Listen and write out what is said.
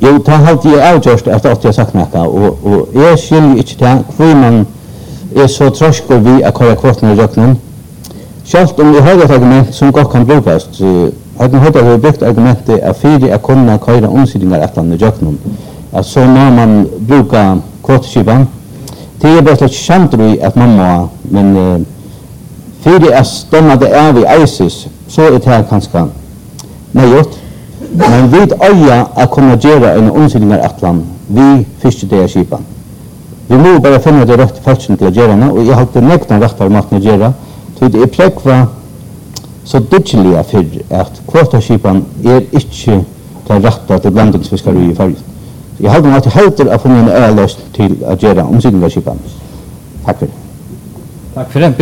Jo, det har alltid avgjort efter att jag sagt något och jag skiljer inte det hur man är så tröskor vi att köra kvarten i röknen. Självt om vi har ett argument som gott kan brukas, att man har brukt argumentet att för att kunna köra omsidningar efter i röknen, att så när man brukar kvartskipan, det är bara ett känt att man må, men för att stämma det av i ISIS så är det här ganska nejot. Men vi öja att kunna göra en omsidningar atlan vi fiskar skipan. Vi må bara finna det rätt faktiskt till att göra det och jag har inte nektat rätt för maten att göra. Så det är präkva så digitaliga för att kvartaskipan är inte det rätta till blandingsfiskare i färg. Jag har nog att helter att få en öllöst till att göra omsidningar skipan. Tack för det. Tack för det.